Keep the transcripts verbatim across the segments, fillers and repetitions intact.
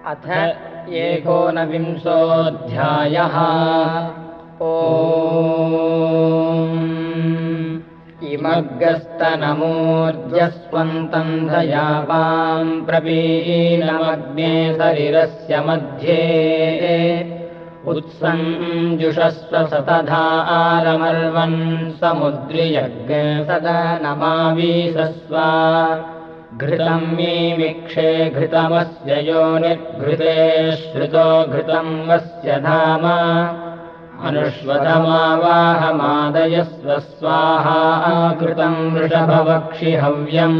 अथ एकोनविंशोऽध्यायः। ओम् इमग्गस्तनमूर्जस्वन्तम् धयावाम् प्रपीनमग्ने शरीरस्य मध्ये उत्सञ्जुषस्व सतधारमर्वन् समुद्रियज्ञ सदनमावीशस्व घृतम् मीमिक्षे घृतमस्य योनिर्घृते श्रुतो घृतम् वस्य धाम अनुष्वतमावाहमादयस्व स्वाहा घृतम् वृषभवक्षि हव्यम्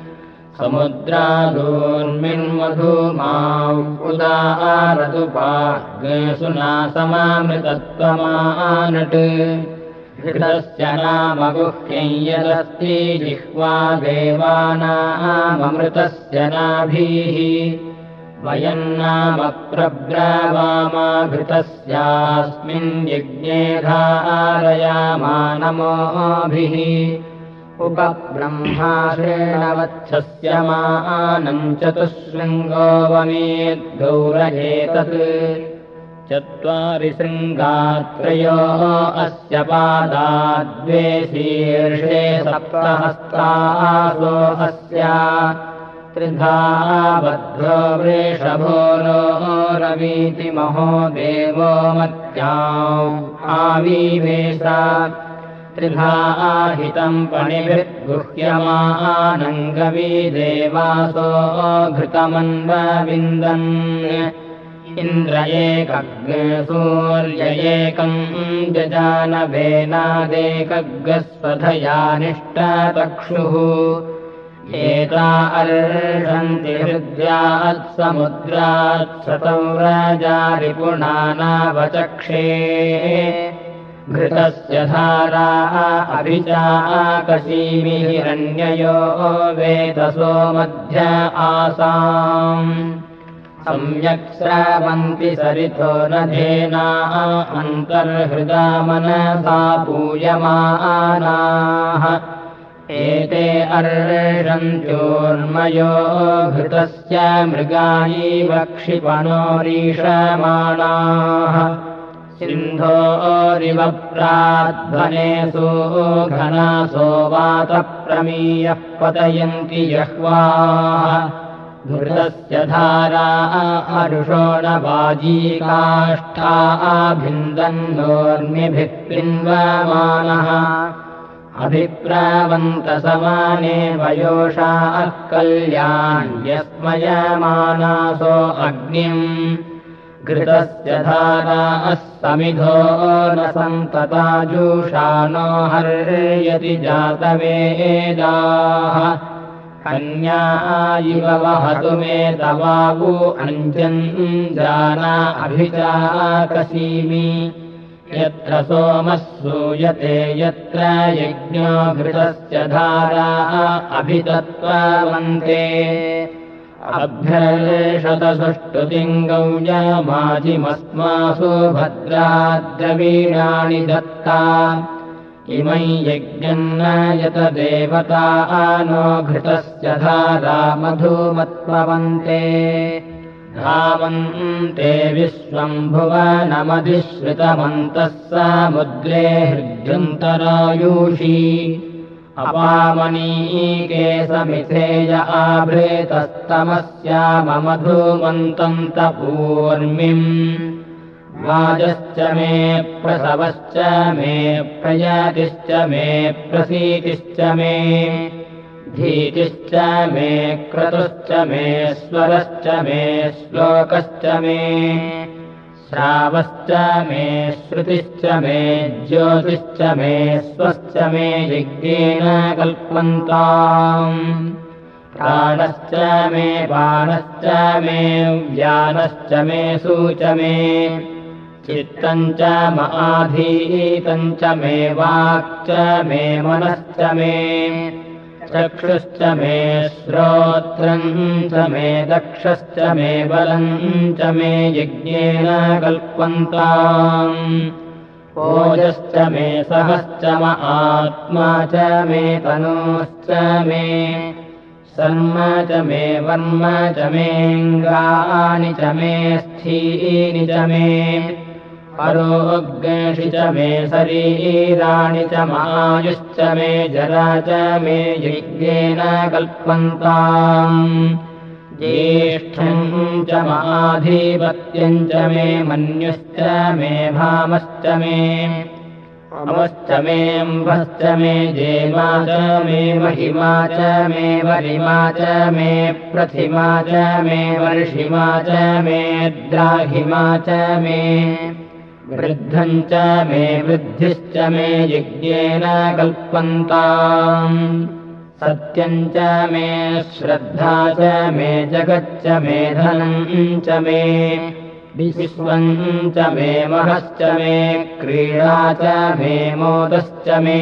समुद्रादूर्मिन्मधुमाव् उदारतुपाग्सुना समामृतत्वमानट् घृतस्य नाम गुह्यं यदस्ति जिह्वा देवानाममृतस्य नाभिः वयं नाम प्रब्रवामा घृतस्यास्मिन् यज्ञे धारयामा नमोभिः उपब्रह्माश्रेण वत्सस्य मानं चतुःशृङ्गो वमेद्गौरयेतत् चत्वारि शृङ्गात्रयो अस्य पादा द्वे शीर्षे सप्तहस्तासो अस्य त्रिधा बद्धो वृषभो नो रवीति महो देवो मत्याम् आविवेश त्रिधा हितम् पणिभिर्गुह्यमानङ्गवी देवासो घृतमन्वविन्दन् इन्द्र एकग् सूर्य एकम् जजानवेनादेकग्स्वधयानिष्टचक्षुः एता अर्षन्ति हृद्यात् समुद्रात् सतव्रजारिपुणानावचक्षे घृतस्य धारा अभिचाकशीमि हिरण्ययो वेतसो मध्य आसाम् सम्यक् स्रवन्ति सरितो नधेना अन्तर्हृदा मनसा पूयमानाः एते अर्षन्त्योर्मयो घृतस्य मृगायीव क्षिपणोरीषमाणाः सिन्धोरिव प्राध्वनेषु घनासो वातप्रमीयः पतयन्ति जह्वाः घृतस्य धारा अरुषोणवाजी काष्ठा भिन्दन्नोर्मिभिः पिन्वमानः अभिप्रावन्तसमाने वयोषा कल्याण्यस्मयमानासो अग्निम् घृतस्य धारा अस्समिधो न सन्तताजुषा नो हर्यति जातवेदाः कन्या इव वहतु मे तवावु अञ्जन् जाना अभिचाकशीमि यत्र सोमः सूयते यत्र यज्ञो घृतस्य धारा अभितत्त्ववन्ते अभ्यर्षतसुष्टुतिङ्गौ यमाजिमस्मासु भद्राद्रवीणानि दत्ता इमै यज्ञन्न यत देवता नो घृतस्य धारा मधुमत्ववन्ते धावन्ते विश्वम्भुवनमधिश्रितमन्तः समुद्रे हृद्यन्तरायुषी अपामनीके समिथेय आभृतस्तमस्याममधुमन्तम् तपूर्मिम् वाजश्च मे प्रसवश्च मे प्रयातिश्च मे प्रसीतिश्च मे धीतिश्च मे क्रतुश्च मे स्वरश्च मे श्लोकश्च मे श्रावश्च मे श्रुतिश्च मे ज्योतिश्च मे स्वश्च मे यज्ञेन कल्पन्ताम् प्राणश्च मे बाणश्च मे व्यानश्च मे सूच मे चित्तम् च माधीतम् च मे वाक् च मे मनश्च मे चक्षुश्च मे श्रोत्रम् च मे दक्षश्च मे बलम् च मे यज्ञेन कल्पन्ताम् ओजश्च मे सहश्च म आत्मा च मे तनूश्च मे सर्म च मे वर्म च मेऽङ्गानि च मे स्थीनि च मे परोग्नेषि च मे शरीराणि च मायुश्च मे जरा च मे यज्ञेन कल्पन्ताम् ज्येष्ठम् च माधिपत्यम् च मे मन्युश्च मे भामश्च मे अमश्च मे अम्भश्च मे जेमा च मे महिमा च मे वरिमा च मे प्रथिमा च मे वर्षिमा च मे द्राघिमा च मे वृद्धम् च मे वृद्धिश्च मे यज्ञेन कल्पन्ताम् सत्यम् च मे श्रद्धा च मे जगच्च मे धनम् च मे विश्वम् च मे महश्च मे क्रीडा च मे मोदश्च मे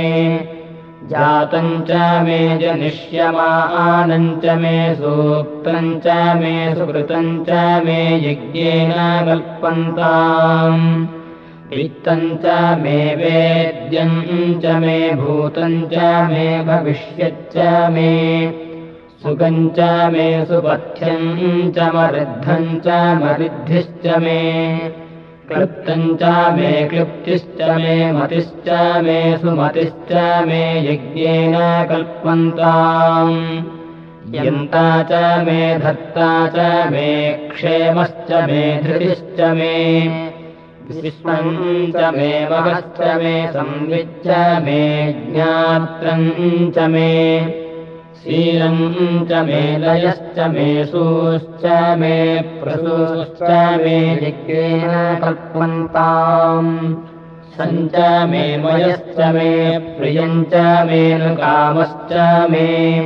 जातम् च मे जनिष्यमानम् च मे सूक्तम् च मे सुकृतम् च मे यज्ञेन कल्पन्ताम् वित्तम् च मे वेद्यम् च मे भूतम् च मे भविष्यच्च मे सुखम् च मे सुपथ्यम् च मरुद्धम् च मरिद्धिश्च मे क्लृप्तम् च मे क्लृप्तिश्च मे मतिश्च मे सुमतिश्च मे यज्ञेन कल्पन्ताम् यन्ता च मे धर्ता च मे क्षेमश्च मे धृतिश्च मे विश्वम् च मे महश्च मे संविच्च मे ज्ञात्रम् च मे शीलम् च मे लयश्च मे सूश्च मे प्रसूश्च मे यज्ञेन कल्पन्ताम् सम् च मे मयश्च मे प्रियम् च मे कामश्च मे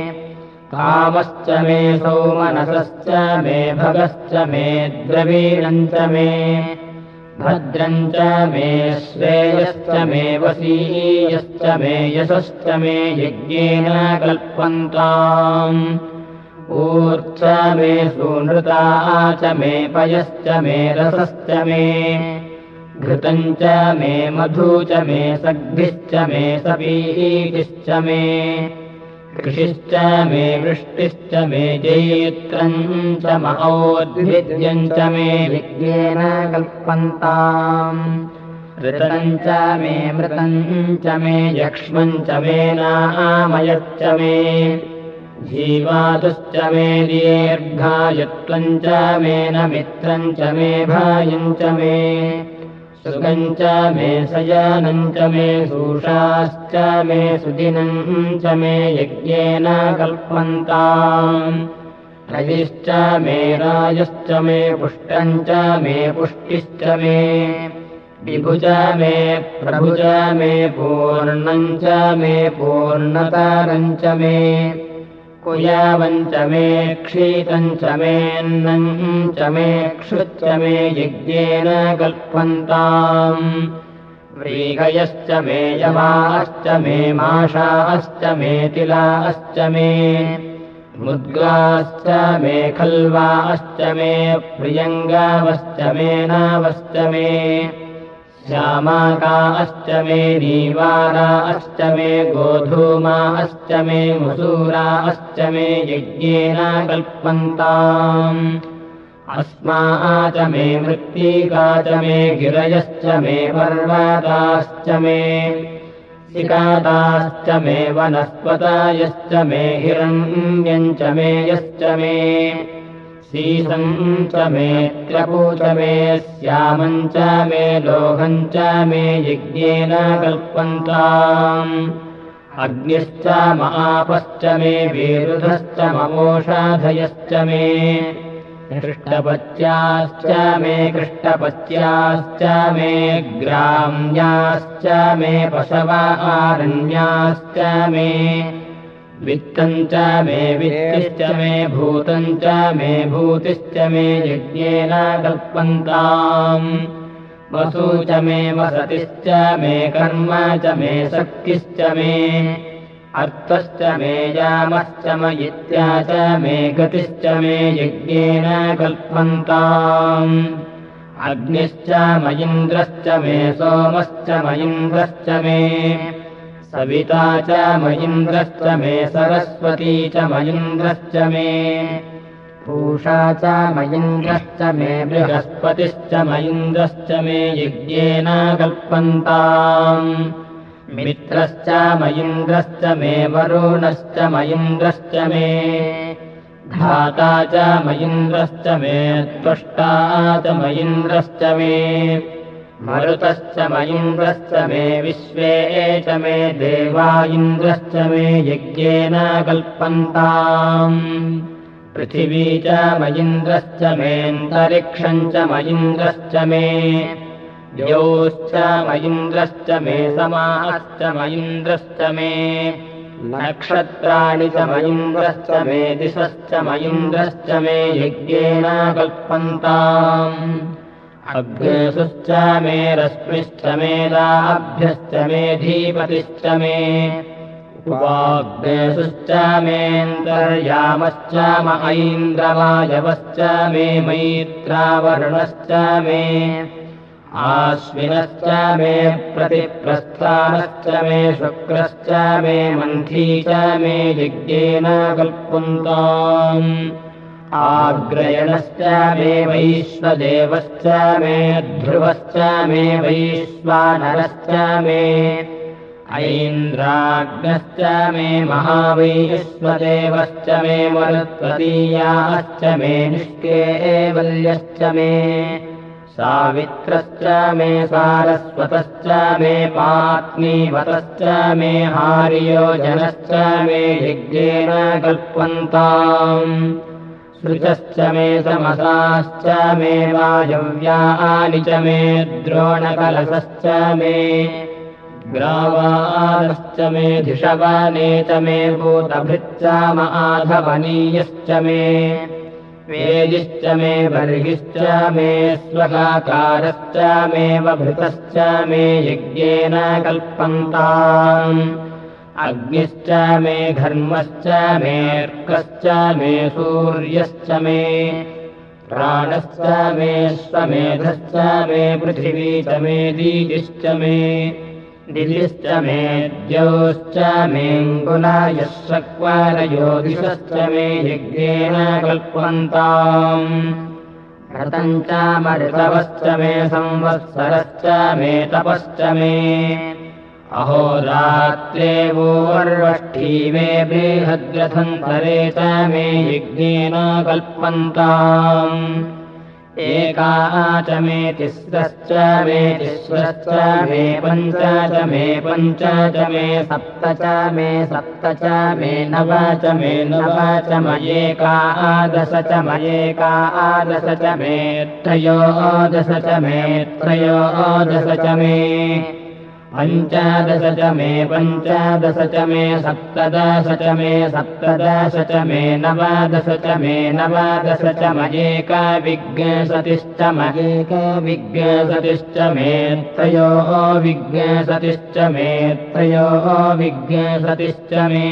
कामश्च मे सौमनसश्च मे भगश्च मे द्रवीणम् च मे भद्रम् च मे श्रेयश्च मे वसीयश्च मे यशश्च मे यज्ञेन कल्पन्ताम् ऊर्च मे सूनृता च मे पयश्च मे रसश्च मे घृतम् च मे मधु च मे सग्भिश्च मे सपीतिश्च मे कृषिश्च मे वृष्टिश्च मे जैत्रम् च महोद्भिद्यम् च मे यज्ञेन कल्पन्ताम् ऋतम् च मे मृतम् च मे यक्ष्मम् च मे नामयच्च मे जीवातुश्च मे दीर्घायुत्वम् च मे नमित्रम् च मे भायम् च मे सुखम् च मे शयनम् च मे सूषाश्च मे सुदिनम् च मे यज्ञेन कल्पन्ताम् रजिश्च मे राजश्च मे पुष्टम् च मे पुष्टिश्च मे विभु च मे प्रभु च मे पूर्णम् च मे पूर्णतरम् च मे कुयावम् च मे क्षीतम् च मेऽन्नम् च मे क्षुच्च मे यज्ञेन कल्पन्ताम् व्रीगयश्च मे यवाश्च मे माषाश्च मे तिलाश्च मे मुद्गाश्च मे खल्वाश्च मे प्रियङ्गावश्च मे नावश्च मे श्यामाकाश्च मे नीवाराश्च मे गोधूमाश्च मे मुसूराश्च मे यज्ञेन कल्पन्ताम् अस्मा च मे मृत्तिका च मे गिरयश्च मे पर्वताश्च मे सिकाताश्च मे वनस्पतयश्च मे हिरण्यम् च मे यश्च मे सीसम् च मे त्रपू च मे श्यामम् च मे लोहम् च मे यज्ञेन कल्पन्ताम् अग्निश्च मापश्च मे विरुधश्च ममोषाधयश्च मे कृष्टपत्याश्च मे कृष्टपत्याश्च मे ग्राम्याश्च मे पशवारण्याश्च मे वित्तम् च मे वित्तिश्च मे भूतम् च मे भूतिश्च मे यज्ञेन कल्पन्ताम् वसु च मे वसतिश्च मे कर्म च मे शक्तिश्च मे अर्थश्च मे यामश्च मयित्या च मे गतिश्च मे यज्ञेन कल्पन्ताम् अग्निश्च मयिन्द्रश्च मे सोमश्च मयिन्द्रश्च मे सविता च मयिन्द्रश्च मे सरस्वती च मयिन्द्रश्च मे पूषा च मयिन्द्रश्च मे बृहस्पतिश्च मयिन्द्रश्च मे यज्ञेन कल्पन्ताम् मित्रश्च मयिन्द्रश्च मे वरुणश्च मयिन्द्रश्च मे धाता च मयिन्द्रश्च मे त्वष्टा च मयिन्द्रश्च मे मरुतश्च मयिन्द्रश्च मे विश्वे च मे देवा इन्द्रश्च मे यज्ञेन कल्पन्ताम् पृथिवी च मयिन्द्रश्च मेऽन्तरिक्षम् च मयिन्द्रश्च मे द्यौश्च मयिन्द्रश्च मे समाश्च मयिन्द्रश्च मे नक्षत्राणि च मयिन्द्रश्च मे दिशश्च मयिन्द्रश्च मे यज्ञेन कल्पन्ताम् अग्नेशुश्च मे रश्मिश्च मे दाभ्यश्च मे धीपतिश्च मे उपाग्नेशुश्च मेऽन्तर्यामश्च म ऐन्द्रवायवश्च मे मैत्रावरुणश्च मे आश्विनश्च मे प्रतिप्रस्थानश्च मे शुक्रश्च मे मन्थी च मे यज्ञेन कल्पन्ताम् आग्रयणश्च मे वैश्वदेवश्च मे ध्रुवश्च मे वैश्वानरश्च मे ऐन्द्राग्नश्च मे महावैश्वदेवश्च मे मरुत्वतीयाश्च मे निष्केवल्यश्च मे सावित्रश्च मे सारस्वतश्च मे पात्नीवतश्च मे हार्योजनश्च मे यज्ञेन कल्पन्ताम् सृजश्च मे समसाश्च मे वायव्यानि च मे द्रोणकलशश्च मे ग्रावादश्च मे धिषवने च मे भूतभृच्च माधवनीयश्च मे वेदिश्च मे बर्हिश्च मे स्वगाकारश्च मे वभृतश्च मे यज्ञेन कल्पन्ताम् अग्निश्च मे घर्मश्च मेऽर्कश्च मे सूर्यश्च मे प्राणश्च मे स्वमेधश्च मे पृथिवी च मे दीतिश्च मे दितिश्च मे द्यौश्च मेऽङ्गुलायः शक्वारयो दिशश्च मे यज्ञेन कल्पन्ताम् घृतम् च मऋतवश्च मे संवत्सरश्च मे तपश्च मे अहोरात्रे वोर्वष्ठीवे बृहद्रथन्तरे च मे यज्ञेन कल्पन्ताम् एका च मे तिस्रश्च मे तिस्रश्च मे पञ्च च मे पञ्च च मे सप्त च मे सप्त च मे नव च मे नव च मयेकादश च मयेकादश च मे त्रयोदश च मे त्रयोदश च मे पञ्चदश च मे पञ्चदश च मे सप्तदश च मे सप्तदश च मे नवदश च मे नवदश च मयेकविंशतिश्च मयेकविंशतिश्च मे त्रयोविंशतिश्च मे त्रयोविंशतिश्च मे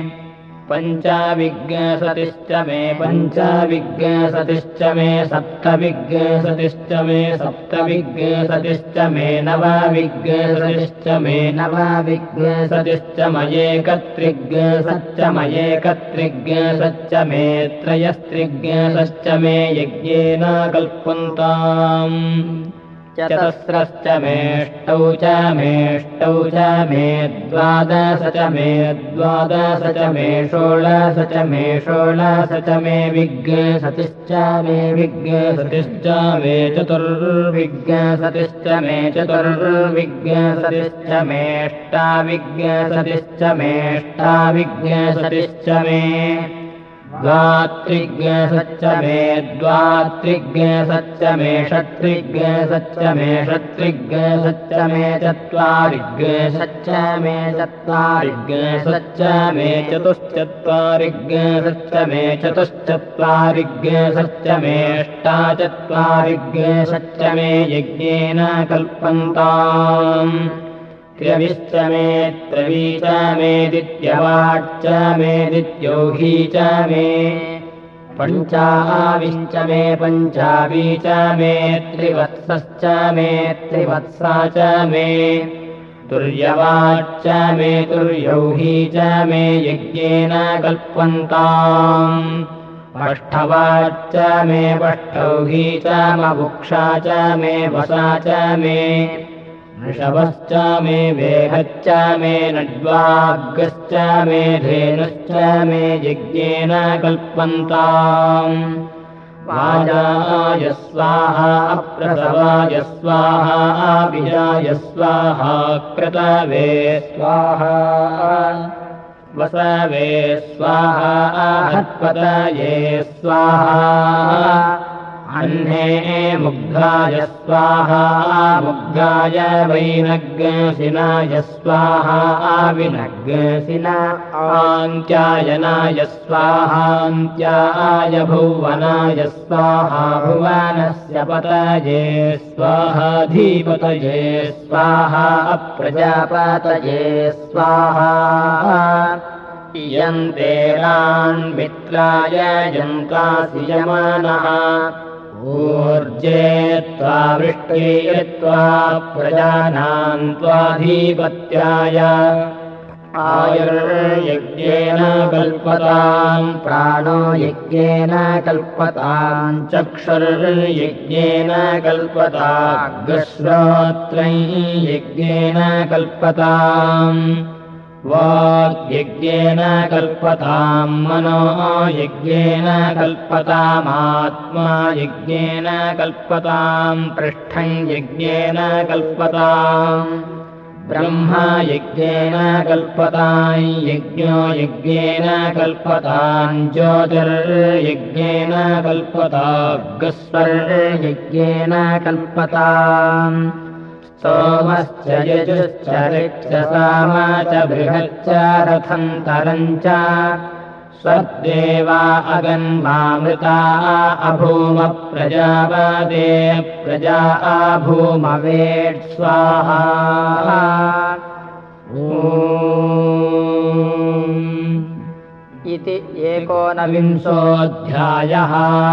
पञ्चविंशतिश्च मे पञ्चविंशतिश्च मे सप्तविंशतिश्च मे सप्तविंशतिश्च मे नवविंशतिश्च मे नवविंशतिश्च मयेकत्रिंशच्च मयेकत्रिंशच्च मे त्रयस्त्रिंशच्च मे यज्ञेन कल्पन्ताम् चतस्रश्च मेष्टौ च मेष्टौ च मे द्वादश च मे द्वादश च मे षोडश च मे षोडश च मे विंशतिश्च मे विंशतिश्च मे चतुर्विंशतिश्च मे चतुर्विंशतिश्च मेष्टाविंशतिश्च मेष्टाविंशतिश्च मे द्वात्रिंशच्च मे द्वात्रिंशच्च मे षट्त्रिंशच्च मे षट्त्रिंशच्च मे चत्वारिंशच्च मे चत्वारिंशच्च मे चतुश्चत्वारिंशच्च मे चतुश्चत्वारिंशच्च मेऽष्टाचत्वारिंशच्च मे यज्ञेन कल्पन्ताम् त्रयविश्च मे त्रयी च मे दित्यवाच्च मे दित्योही च मे पञ्चाविश्च मे पञ्चावी च मे त्रिवत्सश्च मे त्रिवत्सा च मे तुर्यवाच्च मे तुर्यौही च मे यज्ञेन कल्पन्ताम् पष्ठवाच्च मे पष्ठौही च मबुक्षा च मे वसा च मे वृषभश्च मे वेहच्च मे नड्वाग्गश्च मे धेनुश्च मे यज्ञेन कल्पन्ताम् वाजाय स्वाहा अप्रसवाय स्वाहा आविजाय स्वाहा क्रतवे स्वाहा वसवे स्वाहा आहत्पतये स्वाहा अह्ने मुग्धाय स्वाहा मुग्धाय वैनग्सिनाय स्वाहा विनग्सिना आन्त्यायनाय स्वाहान्त्याय भुवनाय स्वाहा भुवनस्य पतये स्वाहा धीपतये स्वाहा अप्रजापतये स्वाहा यन्तेरान् मित्राय यन्तासि यमानः ऊर्जे त्वा वृष्टिये त्वा प्रजानान् त्वाधिपत्याय आयुर्यज्ञेन कल्पताम् प्राणो यज्ञेन कल्पताम् चक्षुर्यज्ञेन कल्पताग्श्रोत्रं यज्ञेन कल्पताम् वाग्यज्ञेन कल्पताम् मनो यज्ञेन कल्पतामात्मा यज्ञेन कल्पताम् पृष्ठं यज्ञेन कल्पताम् ब्रह्मा यज्ञेन कल्पताम् यज्ञो यज्ञेन कल्पताम् ज्योतिर्यज्ञेन कल्पताग्स्वर्यज्ञेन कल्पताम् सोमश्च यजुश्च ऋक्षसाम च बृहच्च रथन्तरम् च स्वदेवा अगन्मामृता अभूम प्रजापते प्रजा अभूमवेट् स्वाहा इति एकोनविंशोऽध्यायः।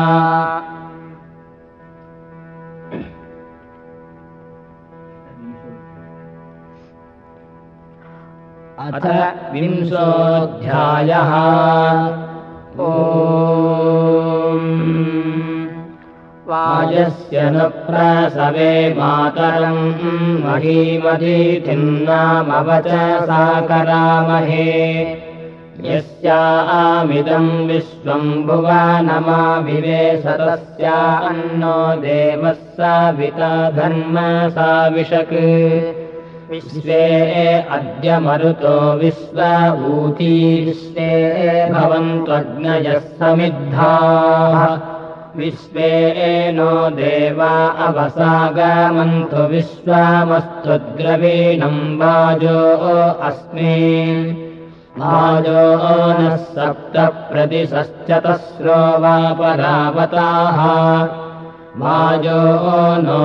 अथ विंशोऽध्यायः। ॐ वाजस्य न प्रसवे मातरम् महीमदीथिन्नामवचसा करामहे यस्यामिदम् विश्वम् भुवनमाविवेशतस्या अन्नो देवः सविता धर्म साविशक् विश्वे अद्य मरुतो विश्व ऊती विश्वे भवन्त्वग्नयः समिद्धाः विश्वे नो देवा अवसागमन्तु विश्वमस्तुद्रवीणम् वाजो अस्मे वाजो नः सप्त प्रतिशश्चतस्रो वा परावताः वाजो नो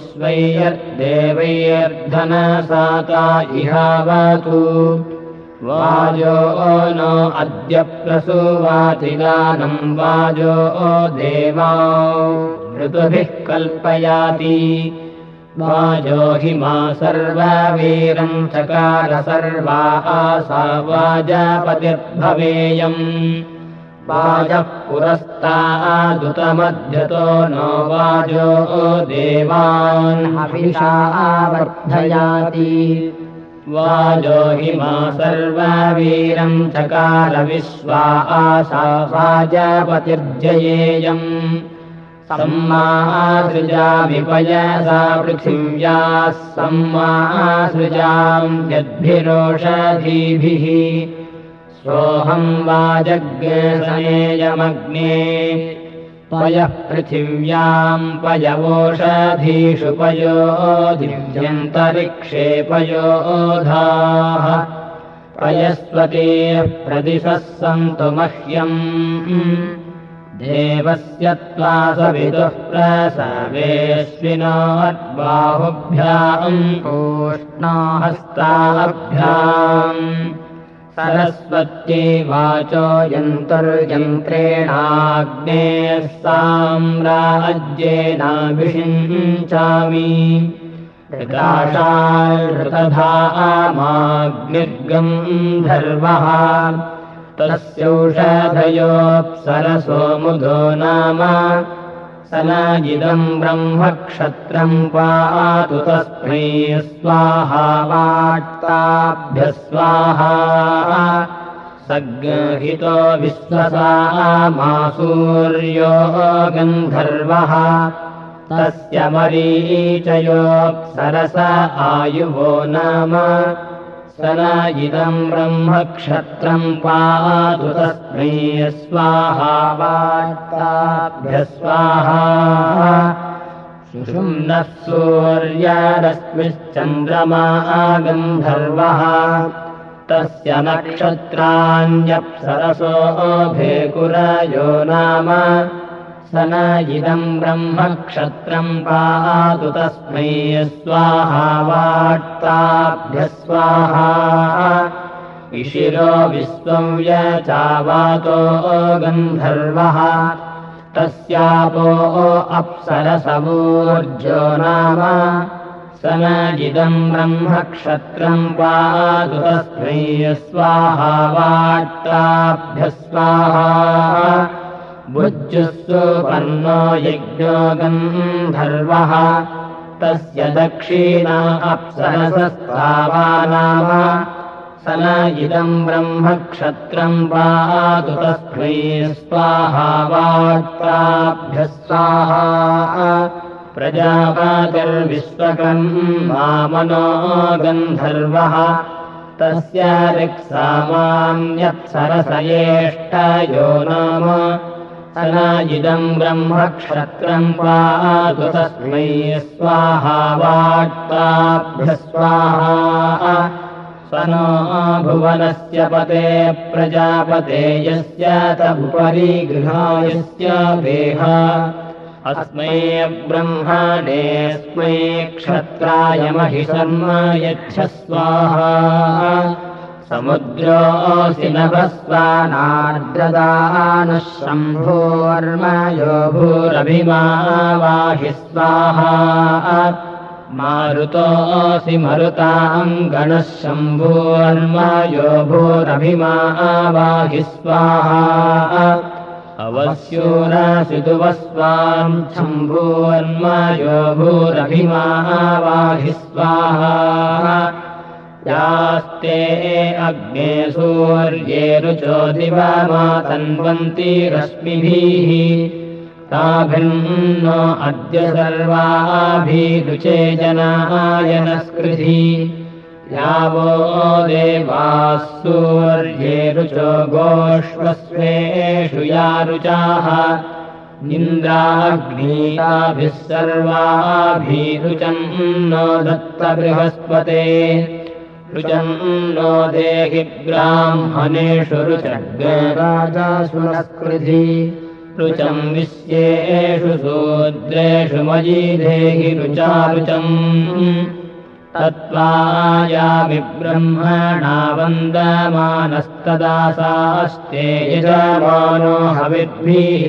विश्वैर्देवैर्धनसाता इहावतु वाजो नो अद्य प्रसूवातिदानम् वाजो देवा ऋतुभिः कल्पयाति वाजो हिमा सर्ववीरम् चकार सर्वा आसा वाजपतिर्भवेयम् वाजः पुरस्तादुतमध्यतो नो वाजो देवान् हविषा वर्धयाति वाजो हिमा सर्ववीरम् चकार विश्वा आसा वाजपतिर्जयेयम् सम्मासृजा विपयसा पृथिव्याः सम्मासृजाम् यद्भिरोषधीभिः सोऽहम् वाजग्नेयमग्ने पयः पृथिव्याम् पयवोषधीषु पयो दिव्यन्तरिक्षे पयोधाः पयस्वतीः प्रदिशः सन्तु मह्यम् देवस्य त्वा सवितुः प्रसवेश्विनोर्बाहुभ्याम् पूष्णाहस्ताभ्याम् सरस्वती वाचो यन्तर्यन्त्रेणाग्नेः साम्राज्येनाभिषिञ्चामि ऋताशाल्ऋतधामाग्निर्गन्धर्वः तस्यौषधयोऽप्सरसो मुदो नाम स न इदम् ब्रह्मक्षत्रम् पातु तस्मै स्वाहा वाट्ताभ्यः स्वाहा सग्रहितो विश्वसामासूर्यो गन्धर्वः तस्य मरीचयोऽप्सरस आयुवो नाम स न इदम् ब्रह्मक्षत्रम् पातु तस्मै स्वाहा वाट्ताभ्यः स्वाहा सुषुम्नः सूर्यरश्मिश्चन्द्रमा गन्धर्वः तस्य नक्षत्राण्यप्सरसो भेकुरयो नाम स न इदम् ब्रह्मक्षत्रम् पातु तस्मै स्वाहा वाट्ताभ्यः स्वाहा इशिरो विश्वव्यचावातो गन्धर्वः तस्यापो अप्सरसवूर्जो नाम स न इदम् ब्रह्मक्षत्रम् पातु तस्मै स्वाहा वाट्ताभ्यः स्वाहा भुज्युस्सुपर्णो यज्ञो गन्धर्वः तस्य दक्षिणा अप्सरसस्तावा नाम स न इदम् ब्रह्मक्षत्रम् पातु तस्मै स्वाहा वाट्ताभ्यः स्वाहा प्रजापतिर्विश्वकर्मा मनो गन्धर्वः तस्य ऋक्सामान्यप्सरसयेष्टयो नाम स न इदम् ब्रह्मक्षत्रम् पातु तस्मै स्वाहा वाट्ताभ्यः स्वाहा स्वनो भुवनस्य पते प्रजापते यस्य तमुपरि गृहायस्य देह अस्मै ब्रह्मणेऽस्मै क्षत्राय महिषर्म यच्छ स्वाहा समुद्रोऽसि नभस्वानार्द्रदानः शम्भोर्मयो भूरभिमा वाहि स्वाहा मारुतोऽसि मरुताम् गणः शम्भोर्मयो भूरभिमा वाहि स्वाहा अवस्योरासि दुवस्वाम् शम्भोर्मयो भूरभिमा वाहि स्वाहा यास्ते अग्ने सूर्ये रुचो दिवमातन्वन्ति रश्मिभिः ताभिर्नो अद्य सर्वाभिरुचे जनाय नस्कृधि यावो देवाः सूर्ये रुचो गोष्वस्वेषु या रुचाः इन्द्राग्नीताभिः सर्वाभिरुचन्नो दत्त बृहस्पते रुचन्नो देहि ब्राह्मणेषु रुचग्राजासु नस्कृधि रुचम् विश्येषु शूद्रेषु मयि देहि रुचारुचम् तत्त्वायामि ब्रह्मणा वन्दमानस्तदासास्ते यजमानो हविद्भिः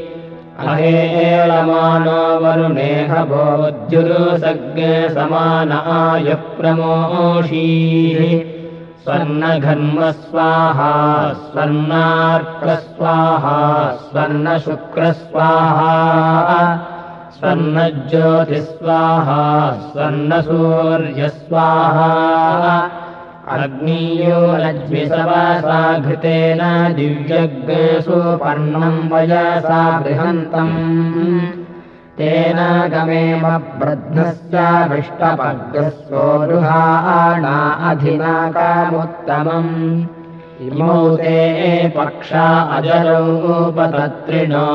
अहेळमानो वरुणेह भोज्युरुसग्ने समानाय प्रमोषीः स्वर्णघर्म स्वाहा स्वर्णार्कस्वाहा स्वर्णशुक्रस्वाहा स्वर्णज्योतिस्वाहा स्वर्णसूर्यस्वाहा अग्नीयो लज्विसवसा घृतेन दिव्यग्नेषु पर्णम् वयसा बृहन्तम् तेन गमेम ब्रध्नस्य विष्टपग्रस्वोरुहाणा अधिनाकामुत्तमम् इमौ ते पक्षा अजरूपतत्रिणो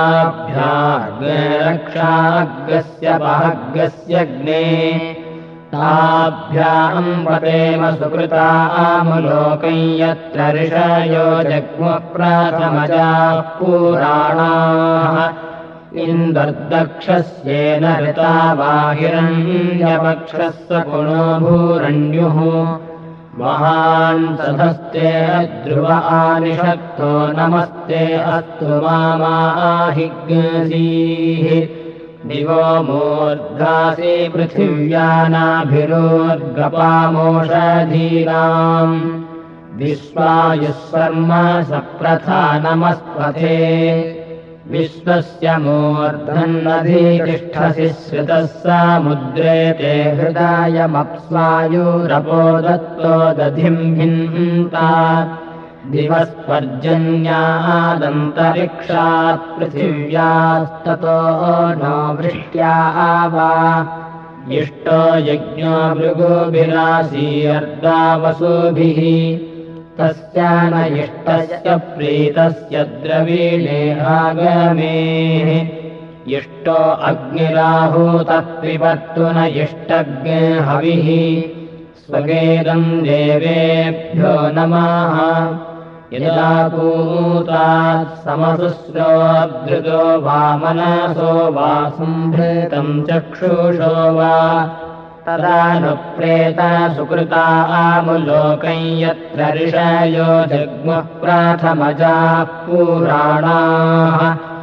याभ्याग्रक्षाग्रस्य पहग्रस्यग्ने ताभ्याम् पतेम सुकृतामुलोकम् यत्र ऋषयो जग्मुप्रथमजाः पुराणाः इन्दर्दक्षस्येन ऋता वाहिरण्यपक्षः सकुणो भूरण्युः महान् सधस्ते ध्रुव आनिषक्तो नमस्ते अस्तु मामाहिग्सीः दिवो मूर्धासि पृथिव्यानाभिरोर्गपामोषधीनाम् विश्वायुस्वर्म सप्रथानमस्पथे विश्वस्य मूर्धन्नधितिष्ठसि श्रितः समुद्रे ते हृदायमप्स्वायुरपो दत्तो दधिम् भिन्ता दिवस्पर्जन्यादन्तरिक्षात् पृथिव्यास्ततो नो वृष्ट्या वा इष्टो यज्ञो भृगुभिरासीर्दा वसुभिः तस्य न इष्टस्य प्रीतस्य द्रवीणे आगमेः इष्टो अग्निराहूतः पिबर्तु न इष्टज्ञ हविः स्वगेदम् देवेभ्यो नमः यदा पूतात् समसुस्रो धृतो वा मनसो वा सम्भृतम् चक्षुषो वा तदा नु प्रेता सुकृता आमुलोकम् यत्र ऋषयो जग्मुः प्रथमजाः पुराणाः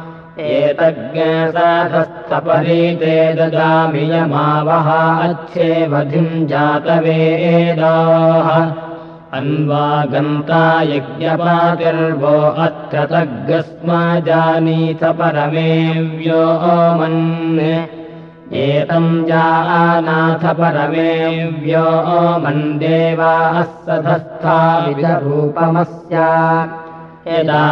एतज्ञसाधस्तपरीते ददामि यमावः अच्छेवधिम् जातवेदाः अन्वागन्ता यज्ञपातिर्वो अत्र तग्गस्मा जानीथ परमेव्यो मन् एतम् जानाथ परमेव्यो मन् देवाः सधस्था विदरूपमस्य यदा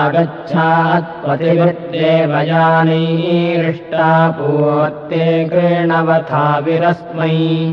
गच्छात्पतिभिर्देवयानीरिष्टा पूर्ते कृणवथा विरस्मै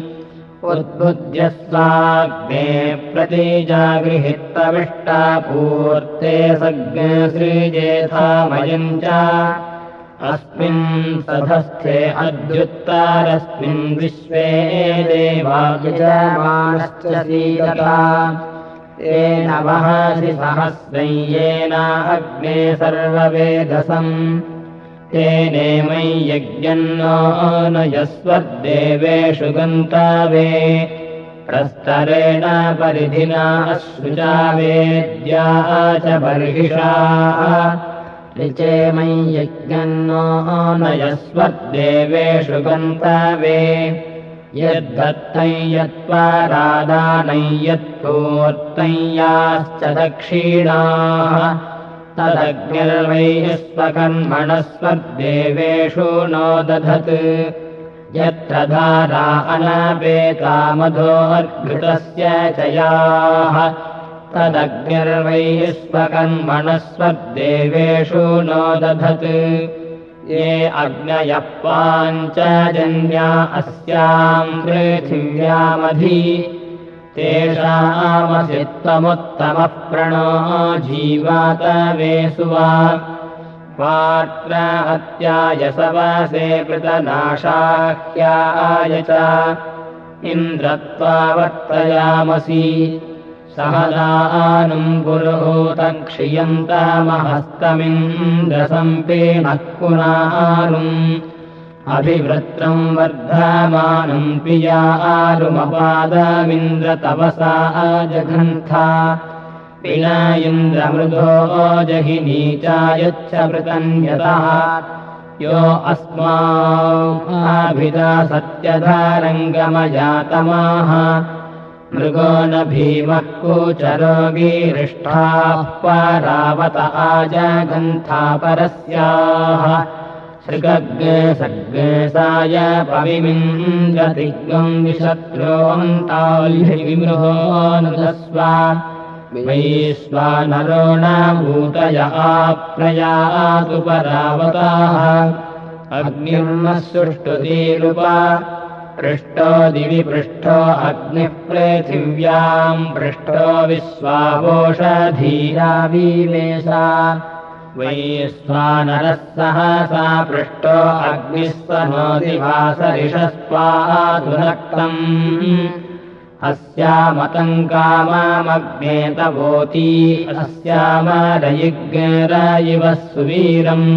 उद्बुध्यस्वाग्ने प्रतिजागृहित्तविष्टा पूर्ते सज्ञश्रीजेथामयम् च अस्मिन् सधस्थे अद्युत्तरस्मिन् विश्वे देवा यजमानश्च सीदता येन वहसि सहस्रं येन अग्ने सर्ववेदसम् तेनेमै यज्ञन्नो न यस्वर्देवेषु गन्तावे प्रस्तरेण परिधिना शुचा वेद्या च बर्हिषा ऋचेमै यज्ञन्नो न यस्वर्देवेषु गन्तावे यद्धत्तै यत्पारादानै यत्पूर्तै याश्च दक्षिणाः तदग्निर्वै स्वकर्मणस्वर्देवेषु नो दधत् यत्र धारा अनापेता मधोर्घृतस्य च याः तदग्निर्वै स्वकर्मणस्वर्देवेषु नो दधत् ये अग्नयः पाञ्चजन्या अस्याम् पृथिव्यामधि तेषामसि त्वमुत्तमः प्रणो जीवातवे सुवा पात्र हत्याय सवासे कृतनाशाह्याय च इन्द्रत्वावर्तयामसि सहदानुम् पुरुहूतम् क्षियन्तामहस्तमिन्द्रसम्पेनः पुनारुम् अभिवृत्रम् वर्धमानम् पियारुमपादमिन्द्रतपसा जघन्था पिना इन्द्रमृधो जहिनीचायच्छ पृतन्यतः यो अस्माभिदा सत्यधारङ्गमजातमाः मृगो न भीमः कूचरोगीरिष्ठाः परावत आजघन्था परस्याः सृगग्सग्साय पविमिन्द्रतिग्गम् विशत्रोऽन्ताल्भिविमृहोऽनुदस्व वैश्वानरो न भूतय आप्रयातु परावताः अग्निर्नः सुष्टुतीरुप पृष्ठो दिवि पृष्ठो अग्निः पृथिव्याम् पृष्ठो विश्वावोषधीराविवेशा वैश्वानरः सहसा पृष्ठो अग्निः स नोति वासरिषस्त्वातु नक्तम् अस्यामतम् कामामग्ने तवोती अस्यामरयिग्रयिव सुवीरम्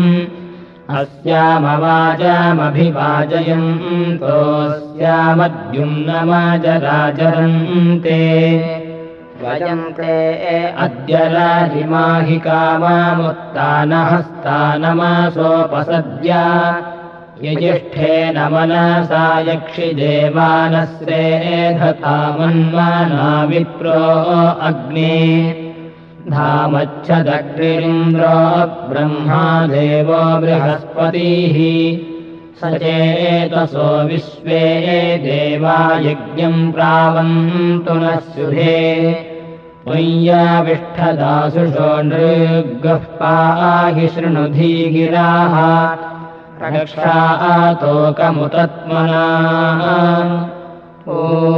अस्यामवाजामभिवाजयन्तोऽस्यामद्युम्नमजराजरन्ते वजन्ते अद्य राहिमाहि कामामुत्तानहस्तानमासोपसद्य यजिष्ठेन मनसा यक्षिदेवानस्रेधता मन्मना विप्रो अग्ने धामच्छदग्निरिन्द्रो ब्रह्मा देवो बृहस्पतिः सचेतसो विश्वे देवा यज्ञम् प्रावन्तु नः शुभे त्वय्याविष्ठदासुषो नृगः पाहि शृणुधि गिराः रक्षातोकमुतत्मना ॐ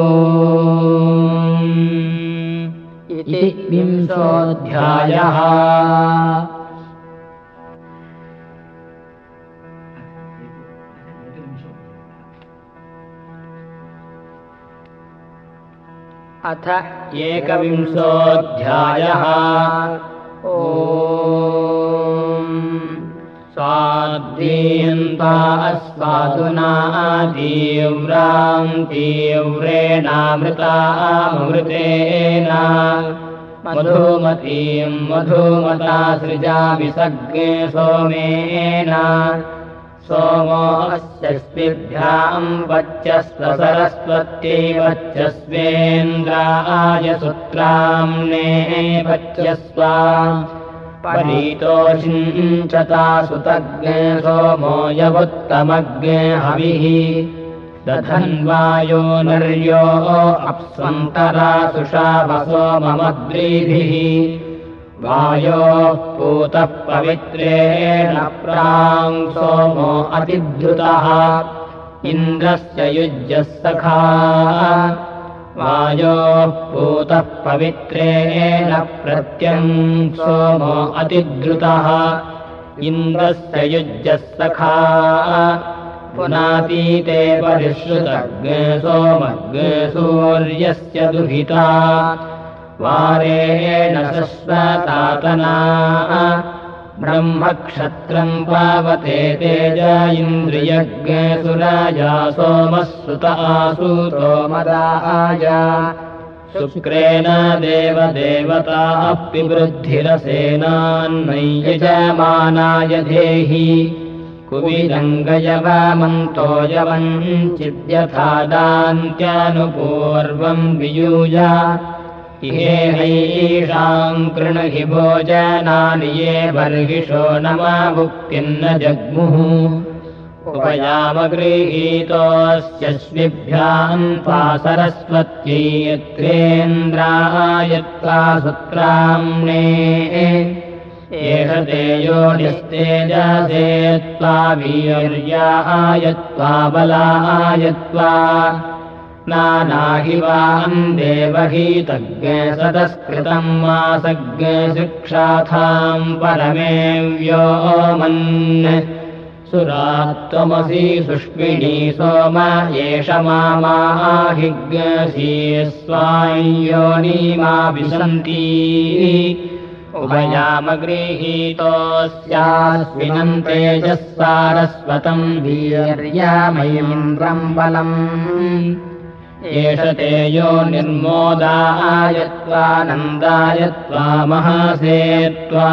इति विंशोऽध्यायः। अथ एकविंशोऽध्यायः। ॐ स्वाद्दीयन्ता अस्वादुना तीव्रां तीव्रेणामृतामृतेन मधुमतीं मधुमता सृजामिसग्ने सोमेन सोमो अस्यस्मिभ्यां वच्चस्व सरस्वत्यै वच्चस्वेन्द्राय सुत्राम्ने वच्चस्व परीतोषिञ्चता सुतग्ने सोमो यवुत्तमग्ने हविः दधन्वायो नर्यो अप्स्वन्तरा सुषावसो ममद्रीभिः वायोः पूतः पवित्रेण प्रां सोमो अतिद्रुतः इन्द्रस्य युज्यः सखा वायोः पूतः पवित्रेण प्रत्यं सोमो अतिद्रुतः इन्द्रस्य युज्यः सखा पुनातीते परिश्रुतग्ने सोमग्ने सूर्यस्य दुहिता वारेण शश्वतातना ब्रह्मक्षत्रम् पावते तेज इन्द्रियज्ञे सुराजा सोमः सुत आसूतो मदाय शुक्रेण देवदेवताः पिवृद्धिरसेनान्मै यजमानाय धेहि कुविदङ्गयवामन्तो यवञ्चिद्यथा दान्त्यानुपूर्वम् वियूय इहेहैषाम् कृणहि भोजनानि ये बर्हिषो नमा भुक्तिन्न जग्मुः उपयामगृहीतोऽस्यश्विभ्याम् त्वा सरस्वत्यै यत्रेन्द्राय त्वा सुत्राम्ने एष ते योनिस्तेजसे त्वा वीर्याय त्वा बलाय त्वा नानाहि वाम् देवहीतज्ञे सदस्कृतम् मासज्ञे शिक्षाथाम् परमे व्योमन् सुरात्वमसि सुष्मिणी सोम एष मामाहिज्ञसी स्वायोनिमा विशन्ति उभयामगृहीतोऽस्यास्मिन् तेजः सारस्वतम् वीर्यामयीन्द्रम् बलम् एष तेजो निर्मोदाय त्वानन्दाय त्वा महासे त्वा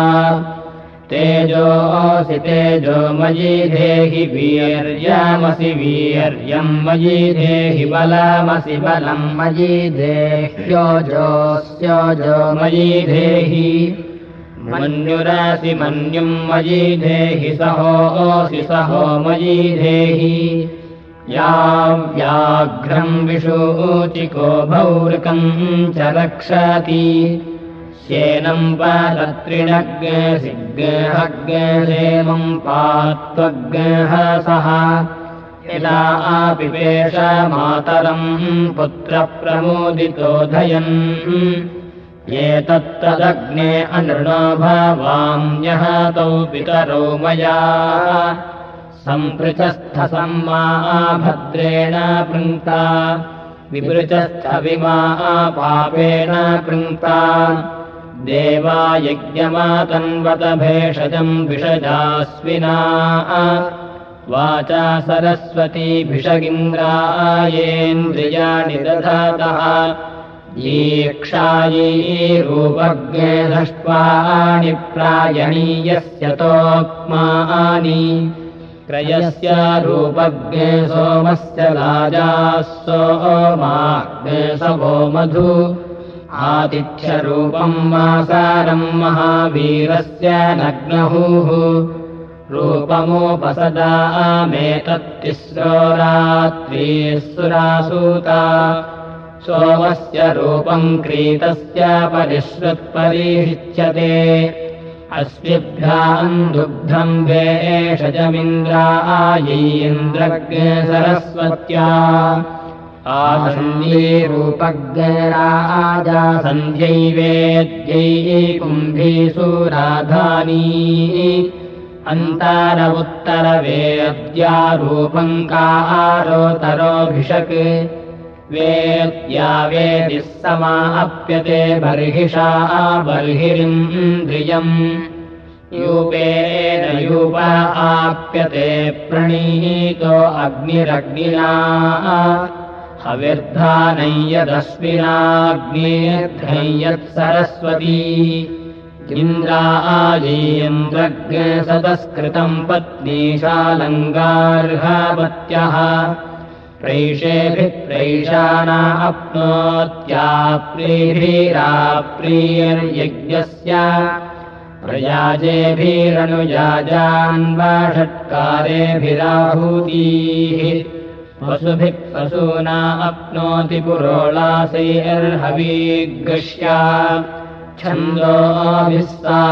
तेजोऽसि तेजो मयि धेहि वीर्यमसि वीर्यम् मयि धेहि बलमसि बलम् मयि देह्योजोऽस्योजो मयि धेहि मन्युरसि मन्युम् मयि धेहि सहोऽसि सहो मयि धेहि या व्याघ्रम् विषूचिको भौर्कम् च रक्षति श्येनम् पादत्रिणग्ने सिग्गहग्नेमम् पात्वग्नहसः यदा पिपेष मातरम् पुत्रप्रमोदितोधयन् ये तत्तदग्ने अनृणो भवाम्यः तौ पितरौ मया सम्पृचस्थसम्मा भद्रेण पृङ्क्ता विपृचस्थविमा पापेन पृङ्क्ता देवा यज्ञमातन्वत भेषजम् विषजास्विना वाचा सरस्वती भिषगिन्द्रायेन्द्रियाणि दधातः दीक्षायै रूपज्ञे दष्ट्वाणि प्रायणीयस्य तोक्मानि क्रयस्य रूपज्ञे सोमस्य लाजाः सोमाग्ने सवो मधु आतिथ्यरूपम् मासारम् महावीरस्य नग्नहुः रूपमुपसदामेतत्तिस्रो रात्रिः सुरासूता सोमस्य रूपम् क्रीतस्य परिश्रुत्परिहिच्यते अस्मिभ्याम् दुग्धम् वेषजमिन्द्रायीन्द्रज्ञे सरस्वत्या आसन्धीरूपज्ञराजा सन्ध्यैवेद्यै कुम्भीषु अन्तार उत्तरवेद्या रूपम् कारोतरोऽभिषक् वेद्या वेदिः समाप्यते बर्हिषा बर्हिरिन्द्रियम् यूपेन यूप आप्यते प्रणीतो अग्निरग्निना हविर्धानै यदस्मिनाग्नेऽर्धै यत्सरस्वती इन्द्रायीन्द्रज्ञे सतस्कृतम् पत्नीशालङ्गार्हपत्यः प्रैषेभिः प्रैषाना अप्नोत्याप्रीभिराप्रीर्यज्ञस्य प्रयाजेभिरनुयाजान्वाषट्कारेभिराहूतीः वसुभिः पशूना अप्नोति पुरोलासैर्हवीगृह्या छन्दोभिः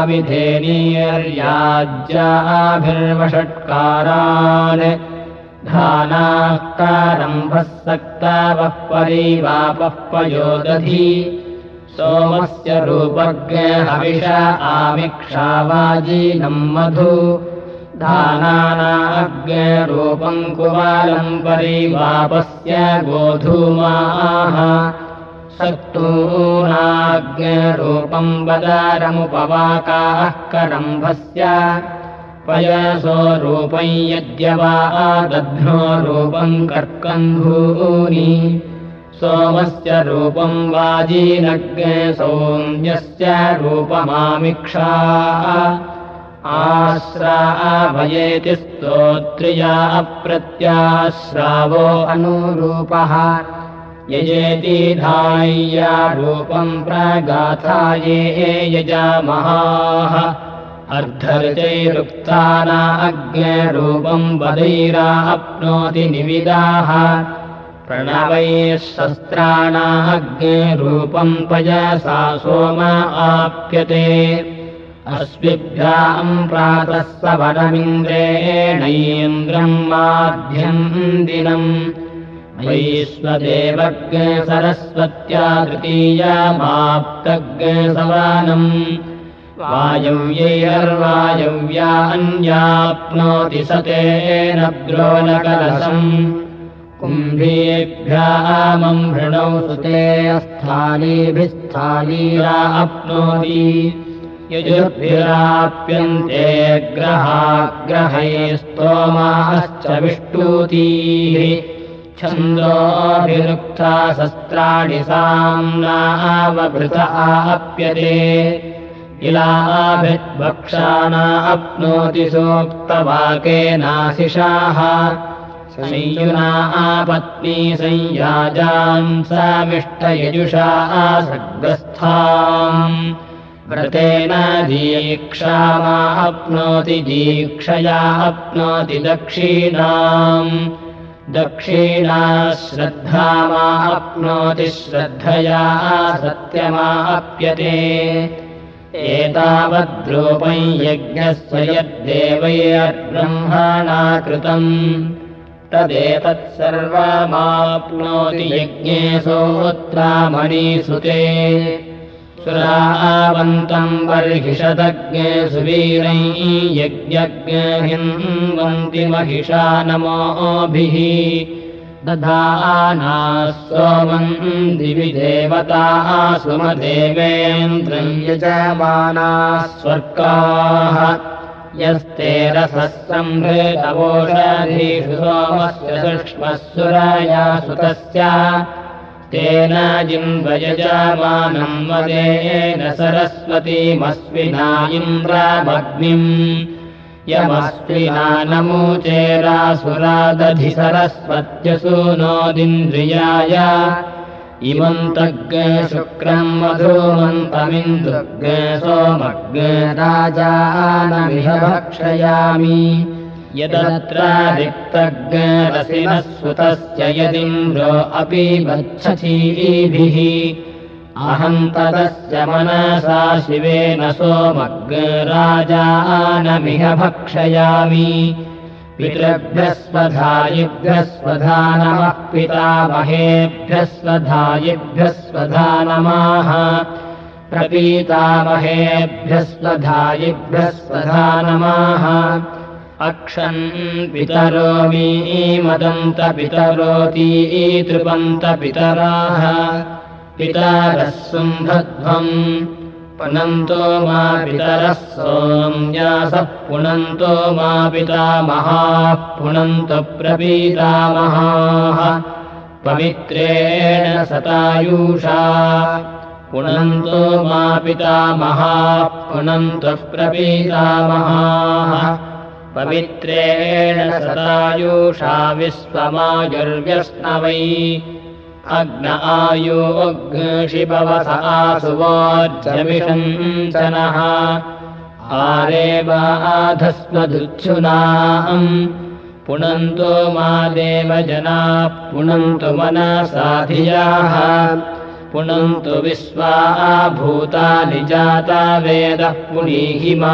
साविधेनीर्याज्याभिर्वषट्कारान् धानाः कारम्भः सक्तावः परिवापः पयोदधी सोमस्य रूपज्ञे हविष आमिक्षावाजीनम् मधु धानानाग्ने रूपम् कुवालम् परिवापस्य गोधूमाः सक्तूनाग्ने रूपम् वदारमुपवाकाः करम्भस्य पयसो रूपम् यद्यवा दध्नो रूपम् कर्कन्धूनि सोमस्य रूपम् वाजीनग्ने सौम्यस्य रूपमामिक्षा आश्रावयेति स्तोत्र्या अप्रत्याश्रावो अनुरूपः यजेति धाय्या रूपम् प्रगाथाये यजामहाः अर्धर्चैरुक्ताना अग्ने रूपम् वदैरा अप्नोति निविदाः प्रणवैः शस्त्राणा अग्ने रूपम् पयसा सोम आप्यते अस्मिभ्याम् प्रातः सवनमिन्द्रेणैन्द्रम् माध्यम् दिनम् वैश्वदेवज्ञे सरस्वत्या तृतीयमाप्तज्ञे सवानम् वायव्यैर्वायव्या अन्याप्नोति सतेन द्रोणकलशम् कुम्भीभ्यामम् भृणौ सुते स्थालीभिस्थालीरा अप्नोति यजुर्भिराप्यन्ते ग्रहाग्रहैस्तोमाश्च विष्टूतीः छन्दोभिरुक्ता शस्त्राणि साम्नावभृता आप्यते इलाभिर्भक्षाणा अप्नोति सूक्तवाकेनाशिषाः संयुना आपत्नी संयाजान् सामिष्टयजुषा आसग्रस्थाम् व्रतेन दीक्षामा अप्नोति दीक्षया अप्नोति दक्षिणाम् दक्षिणा श्रद्धामा अप्नोति श्रद्धया सत्यमाप्यते एतावद्रूपम् यज्ञस्य यद्देवैर्ब्रह्मणा कृतम् तदेतत्सर्वमाप्नोति यज्ञे सोत्रामणिसुते सुरावन्तम् बर्हिषदग्ने सुवीरै यज्ञज्ञे हिन्वन्ति महिषा नमोभिः दधानाः सोमम् दिवि देवताः सुमदेवेन्द्रम् यजमानाः स्वर्गाः यस्ते रसः सम्भृतवोषधीषु सोमस्य सूक्ष्मः सुराया सुतस्य तेन जिन्वयजमानम् वदेन सरस्वतीमस्मिना इन्द्रमग्निम् यमस्विना नमूचेरासुरादधि सरस्वत्यसूनोदिन्द्रियाय इमम् तग् शुक्रम् मधुमन्तमिन्दुग् सोमग् राजानमिह भक्षयामि यदत्रादिक्तग् रसिनः सुतस्य यदिन्द्रो अपि गच्छतीभिः अहम् तदस्य मनसा शिवेन सोमग् राजानमिह भक्षयामि पितृभ्यः स्वधायिभ्यः स्वधा नमः पितामहेभ्यः स्वधायिभ्यः स्वधा नमः प्रपीतामहेभ्यः स्वधायिभ्यः स्वधा नमः अक्षन् पितरो मीमदन्त पितरोती तृपन्त पितराः पितरः सुम्भध्वम् पुनन्तो मा पितरः सोम्यासः पुनन्तो मा पितामहाः पुनन्तु प्रपीतामहाः पवित्रेण सतायुषा पुनन्तो मा पितामहाः पुनन्तु प्रपीतामहाः पवित्रेण सतायुषा विश्वमायुर्व्यस्नवै अग्न आयोग्शिपवस आसुवोर्जमिषञ्चनः आरेवाधस्मदुच्छुनाम् पुनन्तो मा देवजनाः पुनन्तु मनसाधियाः पुनन्तु विश्वा भूतानि जाता वेदः पुनीहिमा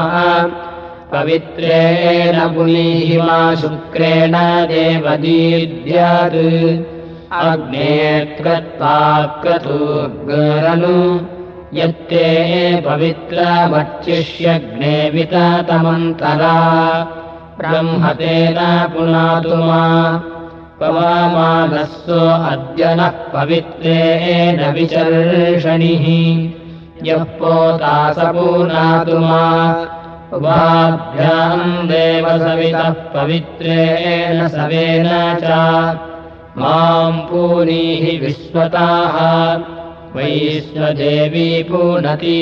पवित्रेण पुनीहिमा शुक्रेण देवदीद्यात् अग्ने कृत्वा क्रतुर्गरनु यत्ते पवित्रमर्चिष्यग्ने विततमन्तरा ब्रह्मतेन पुनातु मा पवमानस्सो अद्य नः पवित्रेण विचर्षणिः यः पोता स पुनातु मा उभाभ्याम् देवसवितः पवित्रेण सवेन च माम् पूनीहि विश्वताः वैश्वदेवी पूनती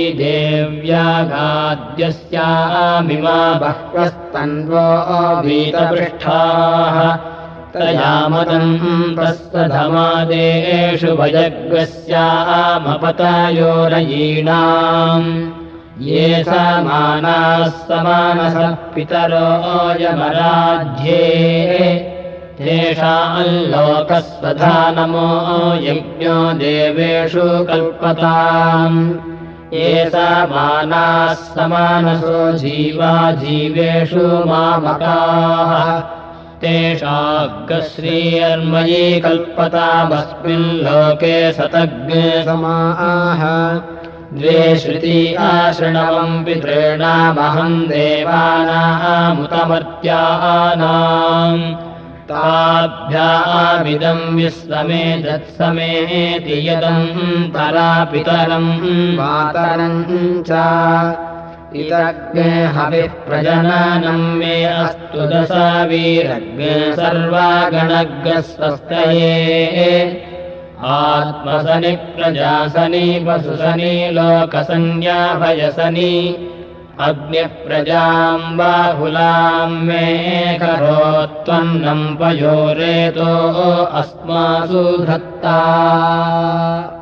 देव्यागाद्यस्यामिमा बह्वस्तन्वो वीतपृष्ठाः तयामदम् तस्सधमादेषु भजग्रस्यामपतयोरयीणाम् ये समानाः समानसः पितरो यमराज्ये तेषाल्लोकस्वधा नमो यज्ञो देवेषु कल्पताम् ये समानाः समानसो जीवा जीवेषु मामकाः तेषाग्रश्रीर्मयी कल्पतामस्मिल्लोके सतज्ञ समाः द्वे श्रुती आशृणवम् पितॄणामहम् देवानामुतमर्त्यानाम् ताभ्यामिदम् विश्वमेधत्समेति यदन्तरा पितरम् मातरम् च इदग्ने हविः प्रजननम् मे अस्तु दशावीरग्ने सर्वागणग्रस्वस्तये आत्मसनि प्रजासनि वसुसनि लोकसंज्ञाभयसनि अग्निः प्रजाम् बाहुलाम् मे करोत्वन्नम् पयोरेतो अस्मासु धत्ता।